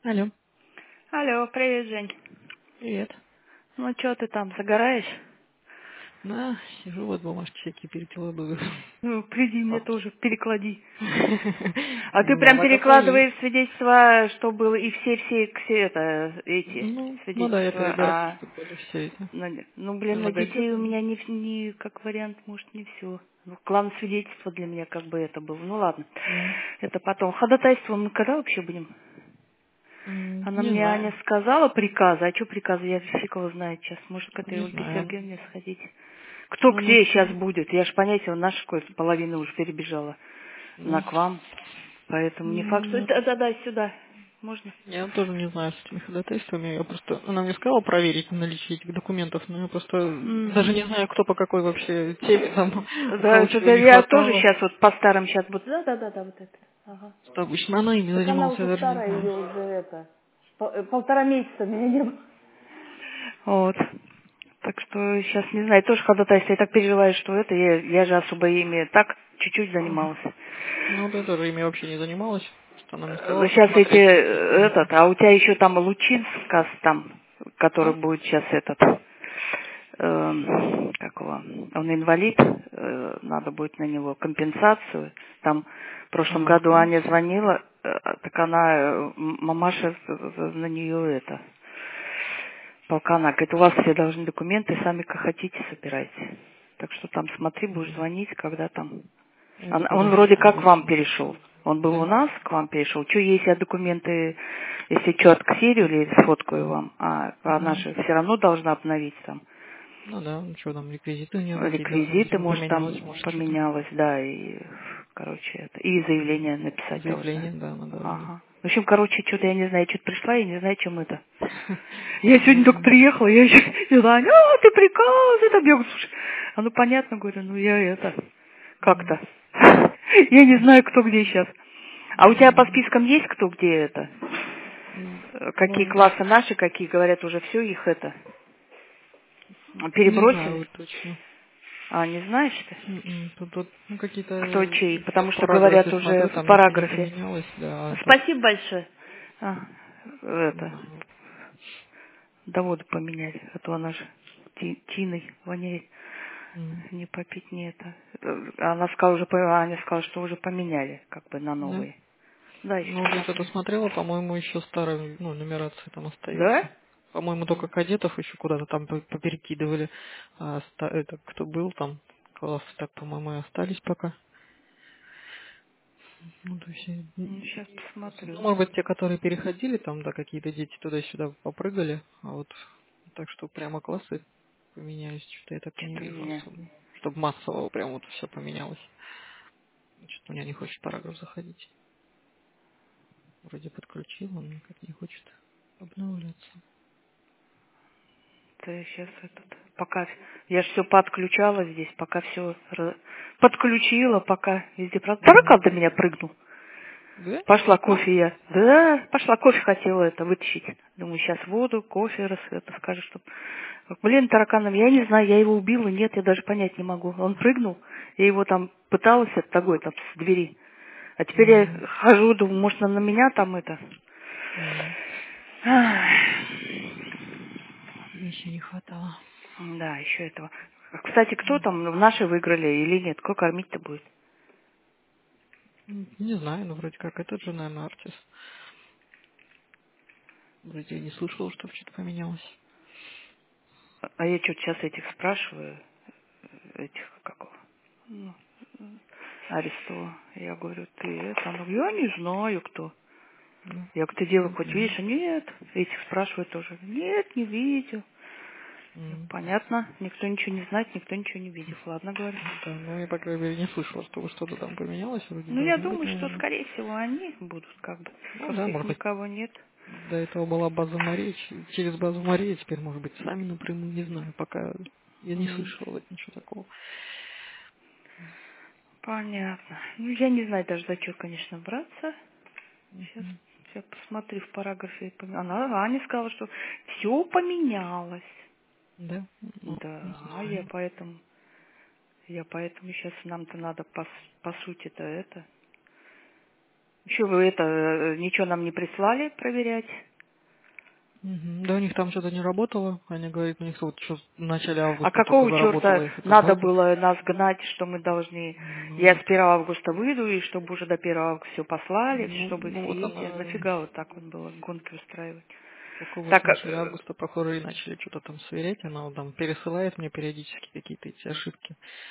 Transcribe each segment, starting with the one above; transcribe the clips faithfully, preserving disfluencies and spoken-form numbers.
Алло, Алло, привет, Жень. привет. Ну, что ты там, загораешь? Да, сижу, вот бумажки всякие перекладываю. Ну, приди мне Вот. тоже, переклади. А ты прям Давай как свои. перекладываешь свидетельства, что было, и все-все, все это, эти Ну, ну да, я свидетельства, перебираю а... протоколе все эти. Ну, не- ну, блин, на детей у Многодетные. меня не, не как вариант, может, не все. Ну, главное, свидетельство для меня как бы это было. Ну, ладно. М, Это потом. Ходатайство мы когда вообще будем? м, Она Не мне, Аня, знаю, сказала приказы. А что приказы? Я фиг его знает сейчас. Может, к этой не Ольге знаю. Сергеевне сходить. Кто Ну, ну, где сейчас чё? будет? Я ж понятия, наша какой-то половина уже перебежала на Ну, к вам. Поэтому не факт. м, Да-да-да, сюда. Можно? я тоже не знаю с этими ходатайствами. Я просто, она мне сказала проверить наличие этих документов, но я просто даже Угу. не знаю, кто по какой вообще теме там, у Да, кого это, чего да, не я тоже хватало. сейчас вот по старым сейчас буду. Да-да-да-да, вот это. Ага. Что обычно она ими Так она занималась, я уже даже не старая, знаю. ее уже это. пол- э, Полтора месяца меня не было. Вот. Так что сейчас не знаю, тоже ходатайство. Я так переживаю, что это, я, я же особо ими так чуть-чуть занималась. Ну, вот я тоже ими вообще не занималась. Что она мне сказала Сейчас эти, посмотреть эти э, документы. этот, а у тебя еще там Лучинскас там, который А? будет сейчас этот, эм, как его, он инвалид, э, надо будет на него компенсацию. Там в прошлом А, году Аня пенсия. звонила, э, так она, э, м- мамаша э, на нее это, полкана, говорит, у вас все должны документы, сами как хотите собирайте. Так что там смотри, будешь М. звонить, когда там Это он, он вроде подожди, как к вам обычно. перешел. Он был у Да? нас, к вам перешел. Что, есть я документы, если что, отксерию или сфоткаю вам, а она Мгм. же все равно должна обновить там. Ну да, ну что там, реквизиты у нее какие-то, Реквизиты, видимо, может, там поменялось, может что-то. поменялось, да, и, короче, это. И заявление написать должна. Заявление, да, она должна. Ага. В общем, короче, что-то я не знаю, что-то пришла, я не знаю, чем это. Я сегодня только Ну, приехала, я еще не знаю, а, ты приказ, это бегу, слушай. А ну понятно, говорю, ну я это, м, как-то. Я не знаю, кто где сейчас. А у тебя по м, спискам есть кто где это? м, Э, Какие ну, классы наши, какие, говорят, уже все их это не знаю перебросили? вот точно. А, не знаешь ты? М-м, Тут, тут, ну, Кто какие-то чей? я Потому в что говорят параграфе уже смотрю, в там ничего не параграфе. поменялось, да, а так, Спасибо большое. А, не это, знаю. да воду поменять, а то она же ти- тиной воняет. М, Не попить, не это. Э, Она сказала уже, по- Аня сказала, что уже поменяли, как бы на Да? новые. Да, еще Ну, вот я что-то посмотрю. смотрела, по-моему, еще старая, ну, нумерация там остается. Да? По-моему, только кадетов еще куда-то там по- поперекидывали. А ста- это кто был там, классы так, по-моему, и остались пока. Ну, то есть, э, Ну, м, сейчас ну, посмотрю. может быть, те, которые переходили, там, да, какие-то дети туда-сюда попрыгали, а вот так что прямо классы поменялись, что-то я так и не Что-то у вижу меня. особо. Чтобы массово прям вот все поменялось. Что-то у меня не хочет параграф заходить. Вроде подключил, он никак не хочет обновляться. Да сейчас этот. Пока я же все подключала здесь, пока все подключила, пока везде. Правда, Мгм. таракан до меня прыгнул. Да? Пошла А? кофе я. Да, пошла кофе хотела это вытащить. Думаю, сейчас воду, кофе, раз это скажет, что... Блин, тараканом, я не знаю, я его убила, нет, я даже понять не могу. Он прыгнул, я его там пыталась от того, там, с двери. А теперь я М, хожу, думаю, может, на на меня там это... м. Ах. Еще не хватало. Да, еще этого. Кстати, кто там в наши выиграли или нет? Кто кормить-то будет? М, Не знаю, но вроде как этот же, наверное, артист. Вроде я не слышал, что что-то поменялось. А я что-то сейчас этих спрашиваю, этих, как его, ну, Арестова. Я говорю, ты это? Ну, я не знаю, кто. Ну, Я говорю, ты девок не хоть знаю. видишь? А нет. Этих спрашивают тоже. Нет, не видел. Я, М, понятно, никто ничего не знает, никто ничего не видел. Ладно, говорю. Да, ну я, по крайней мере, не слышал, чтобы что-то там поменялось. Вроде Ну, я должно быть, думаю, что, наверное. скорее всего, они будут как бы. Ну да, Просто их может быть, никого нет. до этого была база Мария, ч- через базу Мария, теперь, может быть, сами напрямую, не знаю, пока я не М, слышал вот ничего такого. Понятно. Ну, я не знаю даже, за что, конечно, браться. Сейчас, Мгм. сейчас посмотрю в параграфе. Она, Аня сказала, что все поменялось. Да? Ну, не Да, я знаю. поэтому, я поэтому сейчас нам-то надо по, с- по сути-то это. Еще вы это, э, ничего нам не прислали проверять? Мгм. Да у них там что-то не работало. Они говорят, у них вот что в начале А августа только какого черта заработала их эта надо база. было нас гнать, что мы должны... Ну Я с вот. первого августа выйду, и чтобы уже до первого августа все послали, Ну, чтобы ну вот все эти... она Нафига вот так вот было гонки устраивать? только вот в Так, начале э, августа, похоже, и начали что-то там сверять. Она вот там пересылает мне периодически какие-то эти ошибки.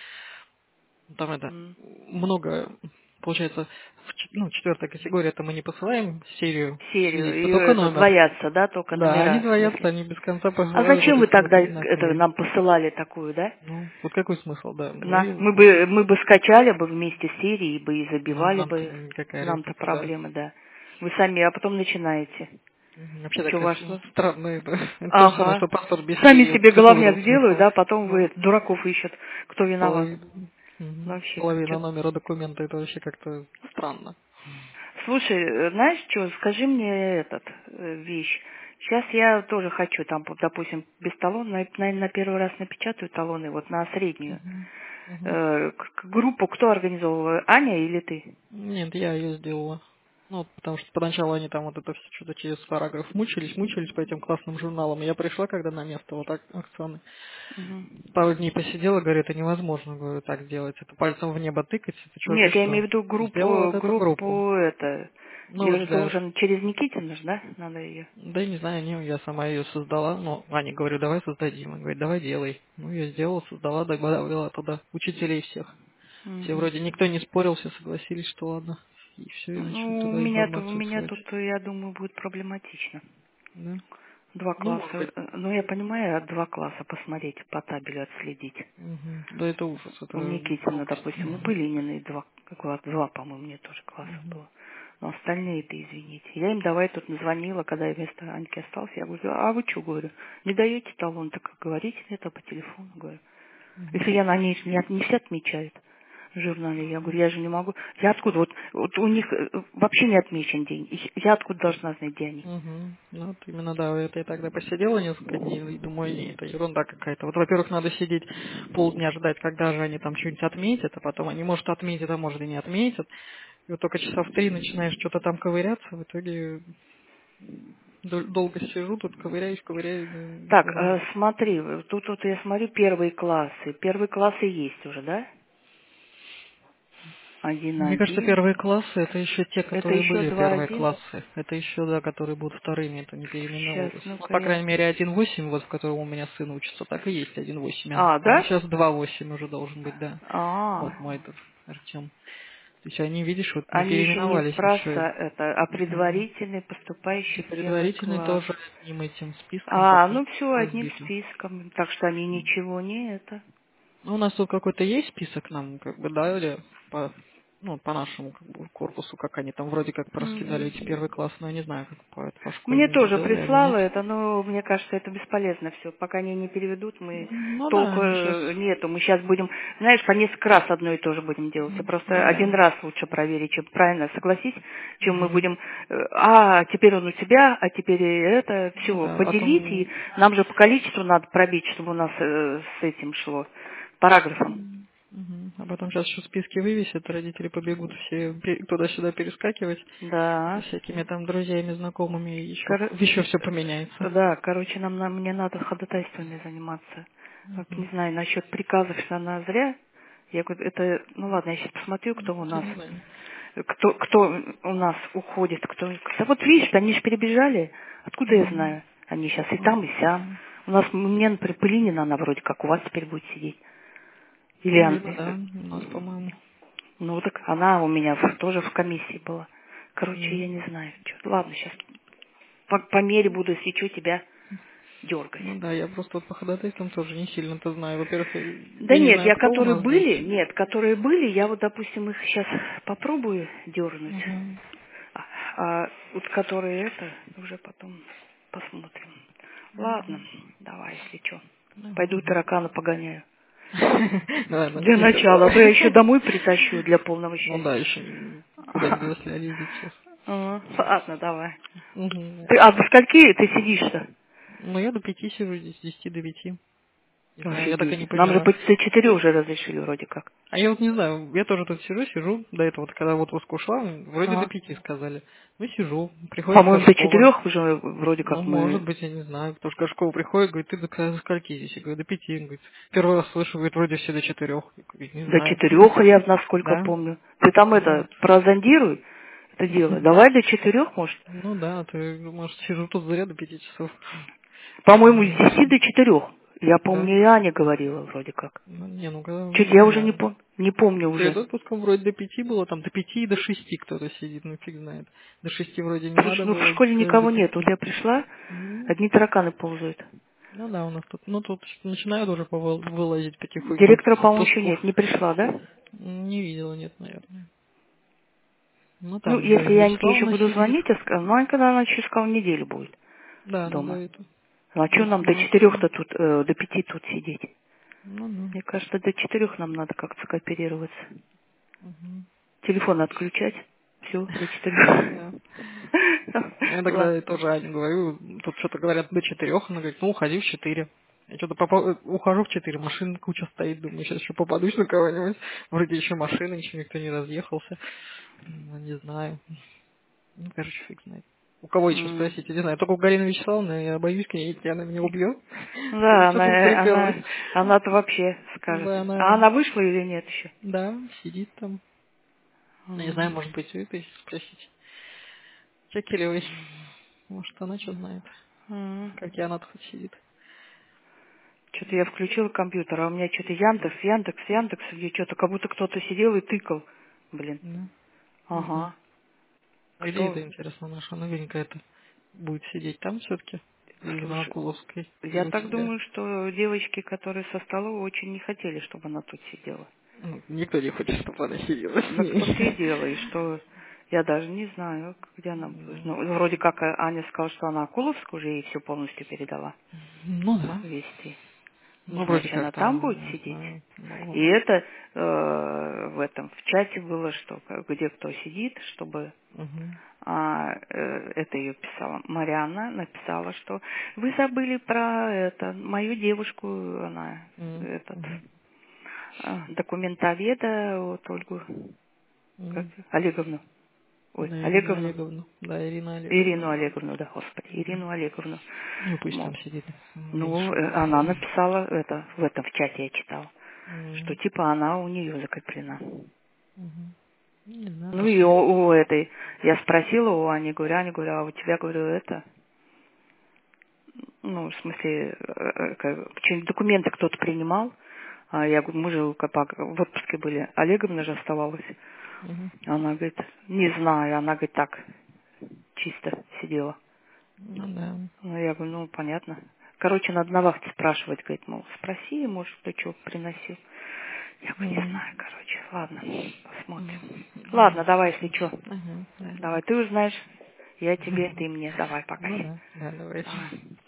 Там это м, много, получается, в, ч- ну, четвертая категория, это мы не посылаем серию серию, свидетельства, и только это, номер. двоятся, да, только Да, они номера, в двоятся, смысле. они без конца А посылают вот зачем вы эти вот тогда это одинаковые. нам посылали такую, да? Ну, вот какой смысл, да. Ну На, и мы бы мы бы скачали бы вместе с серией бы и ну, забивали нам-то бы. никакая Нам-то разница, да. проблемы, да. Вы сами, а потом начинаете. Мгм. Вообще Ничего такая с- важного. странная, да. Это то же самое, Ага. что паспорт без Сами серии. себе Какой в этом головняк сделают, смысл? да, потом вы Ну, это, дураков ищут, кто виноват. половина, мгм. Вообще, половина чё. номера документа, это вообще как-то странно. Слушай, э, знаешь что, скажи мне этот э, вещь. Сейчас я тоже хочу, там, вот, допустим, без талона, наверное, на первый раз напечатаю талоны, вот на среднюю. Мгм. Мгм. Э, к- к- группу кто организовывал, Аня или ты? Нет, я ее сделала. Ну, вот потому что поначалу они там вот это все что-то через параграф мучились, мучились по этим классным журналам. И я пришла, когда на место вот так акционы. Мгм. Пару дней посидела, говорю, это невозможно, говорю, так сделать. Это пальцем в небо тыкать, это что, Нет, без я имею что? в виду Сделала группу, вот эту группу. группу это. Ну, Ее вот же для... должен через Никитина же, да? Надо ее. Да я не знаю, не, я сама ее создала. Ну, Аня, говорю, давай создадим. Она говорит, давай делай. Ну, я сделала, создала, добавила туда учителей всех. Все Мгм. вроде никто не спорил, все согласились, что ладно. И все, и начали Ну, у туда меня, у информацию меня ссылать. тут, я думаю, будет проблематично. Да? Два Ну, класса. может быть. э, Ну, я понимаю, два класса посмотреть, по табелю отследить. Мгм. Да это ужас, У это Никитина, глупость. допустим, у Былинина два, класс, два, по-моему, мне тоже класса Мгм. было. Но остальные-то, извините. Я им давай тут назвонила, когда я вместо Аньки остался. Я говорю, а вы что, говорю, не даете талон, так говорите это по телефону, говорю. Если Мгм. я на ней не, от- не все отмечают в журнале, я говорю, я же не могу. Я откуда, вот, вот у них э, вообще не отмечен день. И я откуда должна знать, где они? Мгм. Ну, вот именно, да, это я тогда посидела несколько дней и думаю, не, это ерунда какая-то. Вот, во-первых, надо сидеть полдня ждать, когда же они там что-нибудь отметят, а потом они, может, отметят, а может, и не отметят. И вот только часа в три начинаешь что-то там ковыряться, в итоге дол- долго сижу, тут ковыряюсь, ковыряюсь, ну, Так, э, ерунда. смотри, э, тут вот я смотрю первые классы. Первые классы есть уже, да? Мне кажется, Один-один. первые классы это еще те, Это которые еще были первые два-один. классы. Это еще, да, которые будут вторыми, это не Сейчас, переименовывалось. Ну, ну-ка по я... крайней мере, один восемь, вот в котором у меня сын учится, так и есть один восемь. А, А, а да? сейчас два восемь уже должен быть, да. А, Вот мой тут Артем. То есть они, видишь, вот не они еще не переименовались спрашивают, еще. это, а Мгм. предварительный, И поступающий в первый предварительный класс. тоже одним этим списком А, таким ну все, одним разбитым. списком. Так что они ничего не это. Ну, у нас тут какой-то есть список нам, как бы, дали по, ну, по нашему как бы, корпусу, как они там вроде как пораскидали эти Мгм. первый класс, но я не знаю, как по, по Мне школьному тоже сделали они, прислало нет. это, но мне кажется, это бесполезно все. Пока они не переведут, мы Ну да, толку они сейчас, э, нету. Мы сейчас будем, знаешь, по несколько раз одно и то же будем делать. И просто ну один да. раз лучше проверить, чем правильно, согласись, чем мы Мгм. будем, э, а, теперь он у тебя, а теперь и это, Ну все, да, а поделить. И там нам же по количеству надо пробить, чтобы у нас э, с этим шло, параграфом. М, мгм. А потом сейчас еще списки вывесят, родители побегут все пе- туда-сюда перескакивать со Да. всякими там друзьями, знакомыми, и еще, Кор- еще все поменяется. Да, короче, нам, нам мне надо ходатайствами заниматься. Вот не Мгм. знаю, насчет приказов, что она зря. Я говорю, это, ну ладно, я сейчас посмотрю, кто у Я нас, не знаю. кто, кто у нас уходит, кто. Да вот видишь, они же перебежали. Откуда я Мгм. знаю? Они сейчас и Ну, там, и сям. У нас, мне, например, Пылинина, она вроде как у вас теперь будет сидеть. Или ну, она, видно, да, у нас, по-моему. ну так она у меня в- тоже в комиссии была. Короче, я М. не знаю. Чё. Ладно, сейчас по, по мере буду, если что, тебя дергать. Ну да, я просто вот по ходатайствам тоже не сильно-то знаю. Во-первых, я Да я не нет, знаю, я кто у которые нас здесь. были, нет, которые были, я вот, допустим, их сейчас попробую дернуть. Мгм. А, а вот которые это, уже потом посмотрим. Ладно, давай, если что. Пойду Давай. таракана погоняю. Ладно, Для все, начала, а давай. то я еще домой притащу для полного Ну да, счастья. еще куда-нибудь если ездить сейчас. А, ладно, давай. Мгм. Ты, а до скольки ты сидишь-то? Ну, я до пяти сижу здесь, с десяти до пяти. Не знаю, я так и не Офигеть. Нам же поняла. по до четырех уже разрешили вроде как. А я вот не знаю, я тоже тут сижу, сижу, до этого, вот, когда в отпуск ушла, вроде до Ага. пяти сказали. Ну, сижу, приходит По-моему, до Горшкова. четырех уже вроде Ну, как может мы быть, я не знаю, потому что Горшкова приходит, говорит, ты до до скольки здесь? Я говорю, до пяти. Он говорит, первый раз слышу, говорит, вроде все до четырех. Я говорю, не до знаю. четырех, я насколько Да? помню. Ты там Ну, это вот. прозондируй это дело. Давай до четырех, может. Ну да, ты, может, сижу тут зря до пяти часов. По-моему, с десяти Неизвестно. до четырех. Я Да? помню, и Аня говорила вроде как. Ну, не, ну, когда, Чуть не я уже не знаю. помню, не помню Перед уже. отпуском вроде до пяти было, там до пяти и до шести кто-то сидит, ну фиг знает. До шести вроде не Слушай, надо ну в было, школе сказали до никого нет. Вот пяти. я пришла, Ну, одни тараканы ползают. ну да, у нас тут, ну тут начинают уже повыл- вылазить потихоньку Директора, с по-моему, еще кусков. нет, не пришла, да? Не видела, нет, наверное. Ну Ну, там если Галина я Аньке еще Вячеславовна буду сидит. звонить, я скажу, ну, Анька, она еще сказала, неделю будет Да, она дома. говорит, Ну, а что будет нам до может четырех-то сидеть. тут, э, до пяти тут сидеть? Ну, ну. Мне кажется, до четырех нам надо как-то кооперироваться. Мгм. Телефон отключать. Все, до четырех. Да. Я Ладно. тогда тоже Ане говорю, тут что-то говорят до четырех, она говорит, ну уходи в четыре. Я что-то попа- ухожу в четыре, машин куча стоит, думаю, сейчас еще попадусь на кого-нибудь. Вроде еще машины, еще никто не разъехался. Ну, не знаю. Ну, короче, фиг знает. У кого еще М. спросить, я не знаю. Только у Галины Вячеславовны, я боюсь к ней идти, она меня убьет. Да, Скажет, что тут она, приперлась. она, она-то вообще скажет. Да, А она, она вышла или нет еще? да, сидит там. Ну, не знаю, может быть, у этой спросить. Чекелевой. Может, она что знает. Как и она тут сидит. Что-то я включила компьютер, а у меня что-то Яндекс, Яндекс, Яндекс, где что-то, как будто кто-то сидел и тыкал. Блин. Да. Не знаю. Ага. А где это, Кто? интересно, наша новенькая это будет сидеть там все-таки? Или на Слушай, Акуловской? я Или у так себя? думаю, что девочки, которые со столовой, очень не хотели, чтобы она тут сидела. Ну, никто не хочет, чтобы она сидела с Так в том-то и ней. дело, и что я даже не знаю, где она будет. Ну, Ну, вроде как э, Аня сказала, что она Акуловскую уже ей все полностью передала. ну да. Вести. Не Ну, знаю, вроде если как она там там, будет не сидеть. знаю. И Ну, это э, в этом, в чате было, что как- где кто сидит, чтобы угу. а, э, это ее писала. Марианна написала, что вы забыли про это, мою девушку, она этот Угу. а, документоведа, вот Ольгу как, Угу. Олеговну. Ой, Да, Ирину Олеговну. Олеговну. Да, Ирина Олеговна. Ирину Олеговну, да, господи, Мгм. Ирину Олеговну. Ну, пусть там Вот. сидит. Ну, Меньше э, будет. она написала это, в этом в чате я читала, что М, типа она у нее закреплена. мгм. Не знаю, Ну и у, посмотрим. у этой, я спросила у Ани, говорю, Аня, говорю, а у тебя, говорю, это, ну, в смысле, э, э, как, что-нибудь документы кто-то принимал, а я говорю, мы же как бы в отпуске были, Олеговна же оставалась. Мгм. Она говорит, не знаю, она говорит, так, чисто сидела. Ну да. Ну, я говорю, ну, понятно. Короче, надо на вахте спрашивать, говорит, мол, спроси, может, кто что приносил. Я говорю, не Мгм. знаю, короче, ладно, посмотрим. Мгм. Ну, Ладно, давай, посмотрим. если что. Ага, да, Давай, давай. ты узнаешь, я тебе, ты мне. Давай, пока. Ну да, да, давай. Давай.